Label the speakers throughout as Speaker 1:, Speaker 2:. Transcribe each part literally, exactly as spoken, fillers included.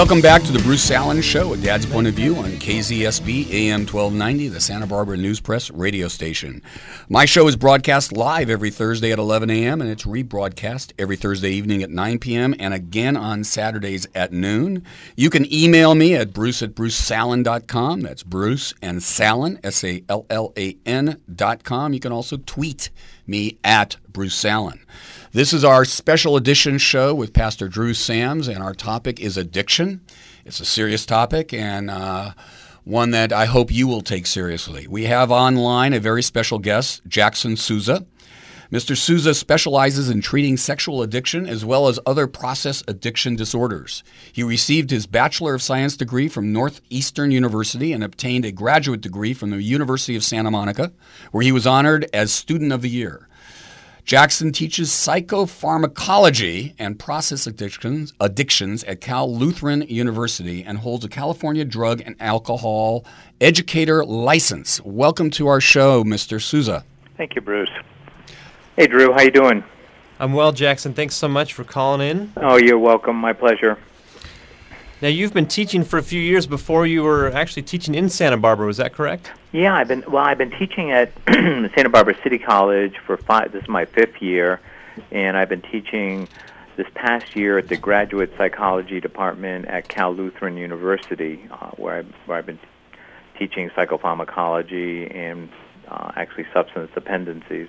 Speaker 1: Welcome back to the Bruce Salen Show, A Dad's Point of View on K Z S B A M twelve ninety, the Santa Barbara News Press radio station. My show is broadcast live every Thursday at eleven a.m. and it's rebroadcast every Thursday evening at nine p.m. and again on Saturdays at noon. You can email me at bruce at bruce salen dot com. That's Bruce and Salen, S A L L A N dot com. You can also tweet me at Bruce Salen. This is our special edition show with Pastor Drew Sams, and our topic is addiction. It's a serious topic and uh, one that I hope you will take seriously. We have online a very special guest, Jackson Souza. Mister Souza specializes in treating sexual addiction as well as other process addiction disorders. He received his Bachelor of Science degree from Northeastern University and obtained a graduate degree from the University of Santa Monica, where he was honored as Student of the Year. Jackson teaches psychopharmacology and process addictions, addictions at Cal Lutheran University and holds a California drug and alcohol educator license. Welcome to our show, Mister Souza.
Speaker 2: Thank you, Bruce. Hey, Drew. How you doing?
Speaker 3: I'm well, Jackson. Thanks so much for calling in.
Speaker 2: Oh, you're welcome. My pleasure.
Speaker 3: Now, you've been teaching for a few years before you were actually teaching in Santa Barbara. Was that correct?
Speaker 2: Yeah, I've been well. I've been teaching at Santa Barbara City College for five. This is my fifth year, and I've been teaching this past year at the Graduate Psychology Department at Cal Lutheran University, uh, where I where I've been teaching psychopharmacology and uh, actually substance dependencies.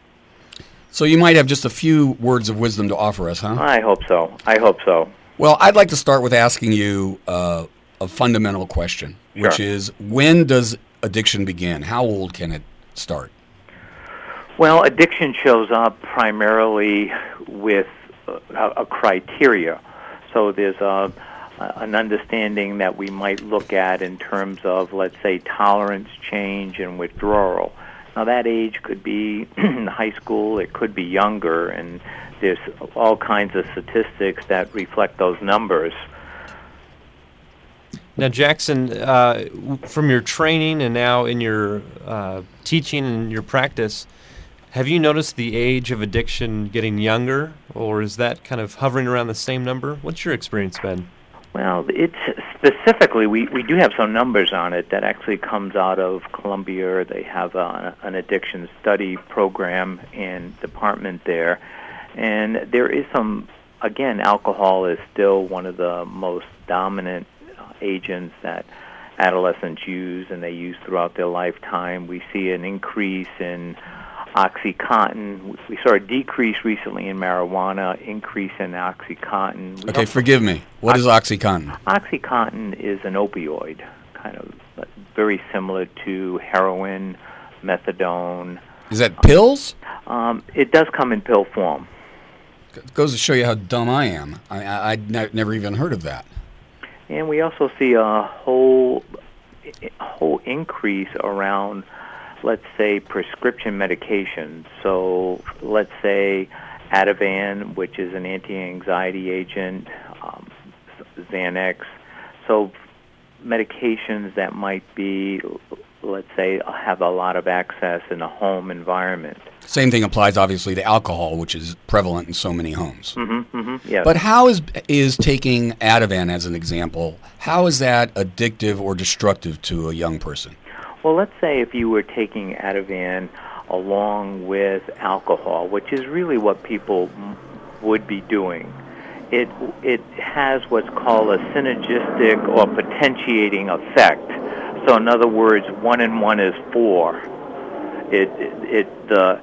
Speaker 1: So you might have just a few words of wisdom to offer us, huh?
Speaker 2: I hope so. I hope so.
Speaker 1: Well, I'd like to start with asking you uh, a fundamental question, which
Speaker 2: Sure.
Speaker 1: is, when does addiction begin? How old can it start?
Speaker 2: Well, addiction shows up primarily with a, a criteria. So there's a, an understanding that we might look at in terms of, let's say, tolerance change and withdrawal. Now, that age could be in high school, it could be younger, and there's all kinds of statistics that reflect those numbers.
Speaker 3: Now, Jackson, uh, from your training and now in your uh, teaching and your practice, have you noticed the age of addiction getting younger, or is that kind of hovering around the same number? What's your experience been?
Speaker 2: Well, it's specifically, we, we do have some numbers on it that actually comes out of Columbia. They have a, an addiction study program and department there. And there is some, again, alcohol is still one of the most dominant uh, agents that adolescents use, and they use throughout their lifetime. We see an increase in OxyContin. We saw a decrease recently in marijuana, increase in OxyContin. We
Speaker 1: Okay, forgive me. What is OxyContin?
Speaker 2: OxyContin is an opioid, kind of very similar to heroin, methadone.
Speaker 1: Is that pills?
Speaker 2: Um, it does come in pill form.
Speaker 1: It goes to show you how dumb I am. I, I, I'd ne- never even heard of that.
Speaker 2: And we also see a whole, a whole increase around, let's say, prescription medications. So let's say Ativan, which is an anti-anxiety agent, um, Xanax. So medications that might be, let's say, have a lot of access in a home environment.
Speaker 1: Same thing applies, obviously, to alcohol, which is prevalent in so many homes.
Speaker 2: Mm-hmm, mm-hmm, yes.
Speaker 1: But how is is taking Ativan, as an example, how is that addictive or destructive to a young person?
Speaker 2: Well, let's say if you were taking Ativan along with alcohol, which is really what people m- would be doing, it it has what's called a synergistic or potentiating effect. So, in other words, one and one is four. It it, it the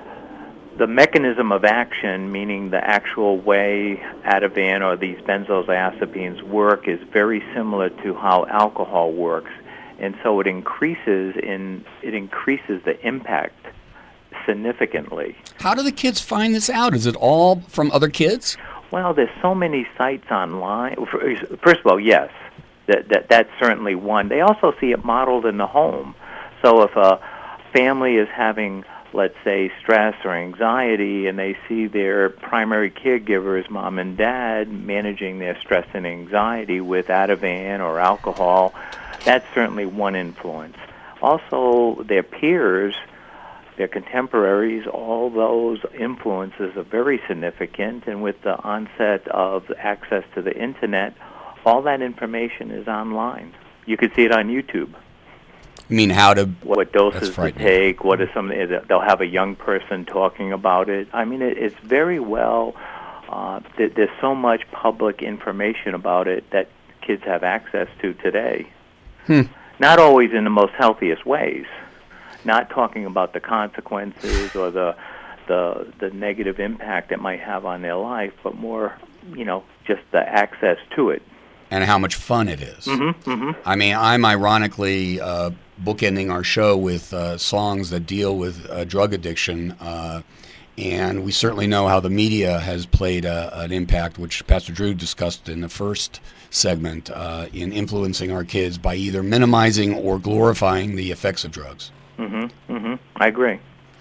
Speaker 2: the mechanism of action, meaning the actual way Ativan or these benzodiazepines work, is very similar to how alcohol works. And so it increases in it increases the impact significantly.
Speaker 1: How do the kids find this out? Is it all from other kids?
Speaker 2: Well, there's so many sites online. First of all, yes, that, that that's certainly one. They also see it modeled in the home. So if a family is having, let's say, stress or anxiety, and they see their primary caregivers, mom and dad, managing their stress and anxiety with Ativan or alcohol, that's certainly one influence. Also, their peers, their contemporaries, all those influences are very significant. And with the onset of access to the Internet, all that information is online. You could see it on YouTube.
Speaker 1: You mean how to...
Speaker 2: What doses to take, what is some... They'll have a young person talking about it. I mean, it, it's very well... Uh, th- there's so much public information about it that kids have access to today.
Speaker 1: Hmm.
Speaker 2: Not always in the most healthiest ways. Not talking about the consequences or the the the negative impact it might have on their life, but more, you know, just the access to it.
Speaker 1: And how much fun it is.
Speaker 2: Mm-hmm, mm-hmm.
Speaker 1: I mean, I'm ironically uh, bookending our show with uh, songs that deal with uh, drug addiction, uh, and we certainly know how the media has played a, an impact, which Pastor Drew discussed in the first segment, uh, in influencing our kids by either minimizing or glorifying the effects of drugs.
Speaker 2: Mm-hmm, mm-hmm. I agree.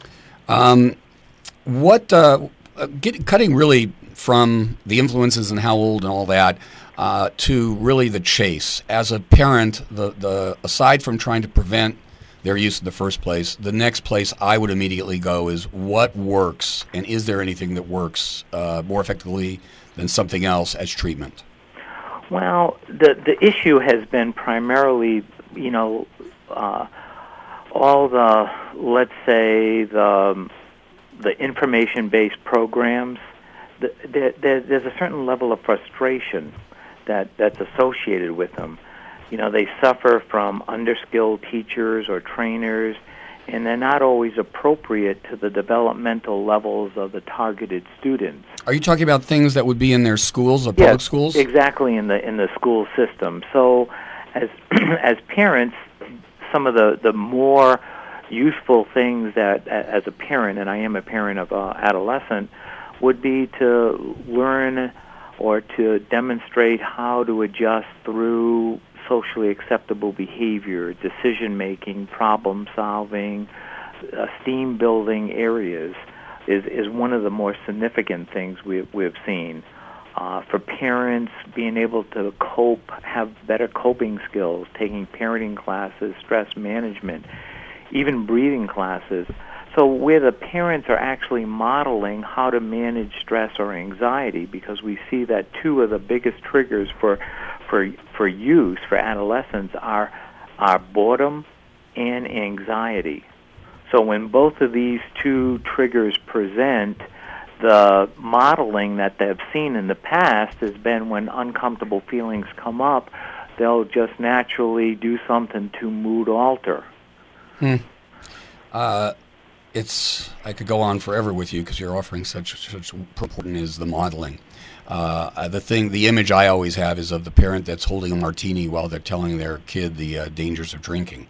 Speaker 1: Um, what, uh, get, cutting really from the influences and how old and all that, Uh, to really the chase. As a parent, the, the aside from trying to prevent their use in the first place, the next place I would immediately go is what works, and is there anything that works uh, more effectively than something else as treatment?
Speaker 2: Well, the the issue has been primarily, you know, uh, all the, let's say, the the information-based programs. The, the, the, there's a certain level of frustration that that's associated with them. You know, they suffer from underskilled teachers or trainers, and they're not always appropriate to the developmental levels of the targeted students.
Speaker 1: Are you talking about things that would be in their schools, the public
Speaker 2: yes,
Speaker 1: schools?
Speaker 2: Exactly, in the in the school system. So, as as parents, some of the, the more useful things that, as a parent, and I am a parent of an adolescent, would be to learn or to demonstrate how to adjust through socially acceptable behavior, decision-making, problem-solving, esteem-building areas is, is one of the more significant things we've, we've seen. Uh, for parents, being able to cope, have better coping skills, taking parenting classes, stress management, even breathing classes. So where the parents are actually modeling how to manage stress or anxiety, because we see that two of the biggest triggers for for for youth, for adolescents, are are boredom and anxiety. So when both of these two triggers present, the modeling that they've seen in the past has been when uncomfortable feelings come up, they'll just naturally do something to mood alter.
Speaker 1: Hmm. Uh It's. I could go on forever with you because you're offering such such important is the modeling. Uh, the thing, the image I always have is of the parent that's holding a martini while they're telling their kid the uh, dangers of drinking.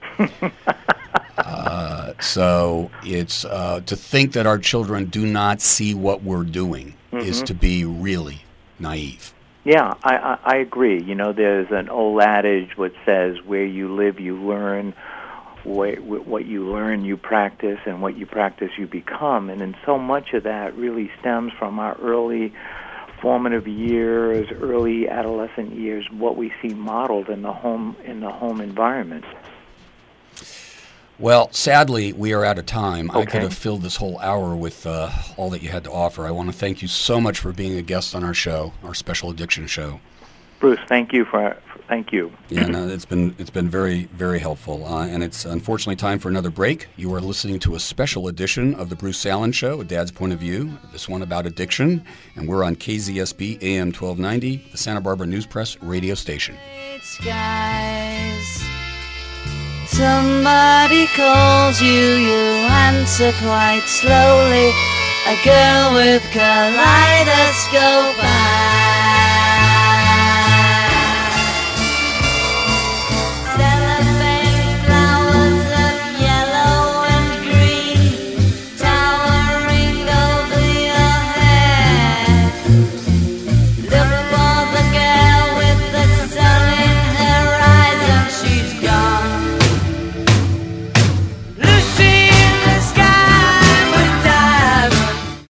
Speaker 1: uh, so it's uh, to think that our children do not see what we're doing mm-hmm. is to be really naive.
Speaker 2: Yeah, I, I, I agree. You know, there's an old adage which says, "Where you live, you learn." What you learn, you practice, and what you practice, you become. And in so much of that really stems from our early formative years, early adolescent years, what we see modeled in the home in the home environment.
Speaker 1: Well, sadly, we are out of time.
Speaker 2: Okay.
Speaker 1: I could have filled this whole hour with uh, all that you had to offer. I want to thank you so much for being a guest on our show, our special addiction show.
Speaker 2: Bruce, thank you for, for thank you.
Speaker 1: Yeah, no, it's been it's been very very helpful, uh, and it's unfortunately time for another break. You are listening to a special edition of the Bruce Salen Show, A Dad's Point of View. This one about addiction, and we're on K Z S B A M twelve ninety, the Santa Barbara News Press radio station.
Speaker 4: Skies. Somebody calls you, you answer quite slowly. A girl with kaleidoscope eyes.